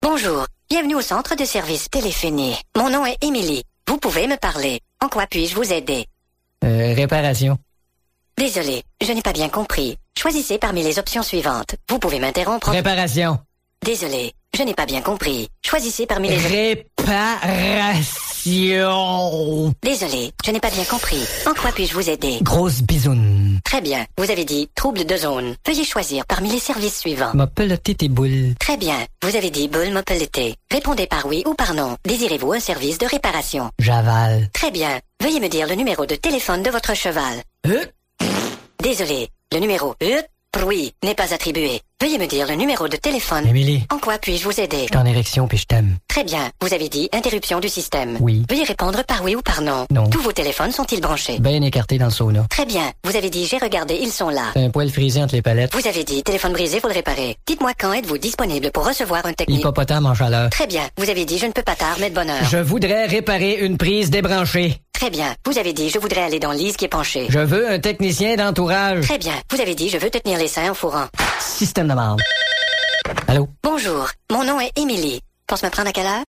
Bonjour, bienvenue au centre de service téléphonie. Mon nom est Émilie. Vous pouvez me parler. En quoi puis-je vous aider? Réparation. Désolé, je n'ai pas bien compris. Choisissez parmi les options suivantes. Vous pouvez m'interrompre. Réparation. Désolé, je n'ai pas bien compris. Choisissez parmi les... Réparation. Désolé, je n'ai pas bien compris. En quoi puis-je vous aider? Grosse bisoune. Très bien, vous avez dit trouble de zone. Veuillez choisir parmi les services suivants. M'a peloté tes boules. Très bien, vous avez dit boule mobilité. Répondez par oui ou par non. Désirez-vous un service de réparation? J'avale. Très bien, veuillez me dire le numéro de téléphone de votre cheval. Désolé, le numéro oui n'est pas attribué. Veuillez me dire le numéro de téléphone. Émilie. En quoi puis-je vous aider? Je suis en érection puis je t'aime. Très bien, vous avez dit interruption du système. Oui. Veuillez répondre par oui ou par non. Non. Tous vos téléphones sont-ils branchés? Ben écarté dans le sauna. Très bien, vous avez dit j'ai regardé, ils sont là. T'as un poil frisé entre les palettes. Vous avez dit téléphone brisé, faut le réparer. Dites-moi quand êtes-vous disponible pour recevoir un technicien? Hippopotame en chaleur. Très bien, vous avez dit je ne peux pas tard, mais de bonne heure. Je voudrais réparer une prise débranchée. Très bien, vous avez dit je voudrais aller dans Lise qui est penchée. Je veux un technicien d'entourage. Très bien, vous avez dit je veux te tenir les seins en fourrant. Système de merde. Allô? Bonjour, mon nom est Émilie. Pense me prendre à quelle heure?